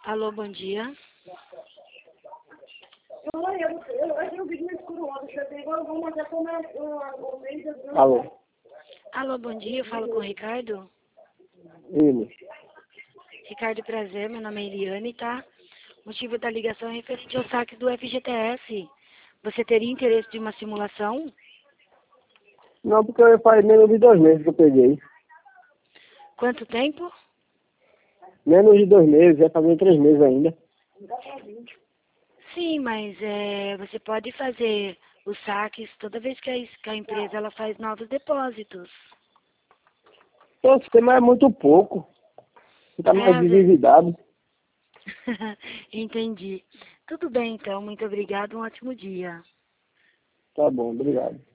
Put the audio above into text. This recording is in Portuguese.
Alô, bom dia. Alô. Alô, bom dia. Eu falo com o Ricardo. Ele. Ricardo, prazer. Meu nome é Eliane, tá? O motivo da ligação é referente ao saque do FGTS. Você teria interesse de uma simulação? Não, porque faz menos de 2 meses que eu peguei. Quanto tempo? Menos de 2 meses, já fazendo 3 meses ainda. Sim, mas você pode fazer os saques toda vez que a empresa ela faz novos depósitos. Então, o sistema é muito pouco. Fica mais Às vezes. endividado. Entendi. Tudo bem, então. Muito obrigada. Um ótimo dia. Tá bom, obrigado.